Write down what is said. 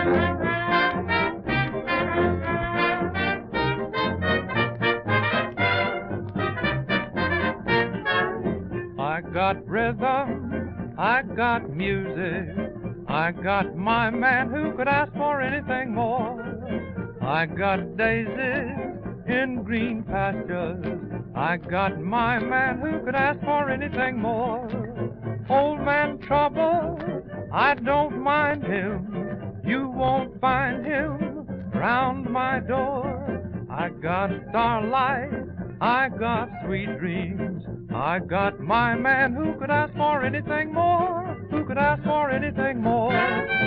I got rhythm, I got music, I got my man who could ask for anything more. I got daisies in green pastures, I got my man who could ask for anything more. Old man Trouble, I don't mind him, you won't find him round my door. I got starlight, I got sweet dreams, I got my man who could ask for anything more, who could ask for anything more.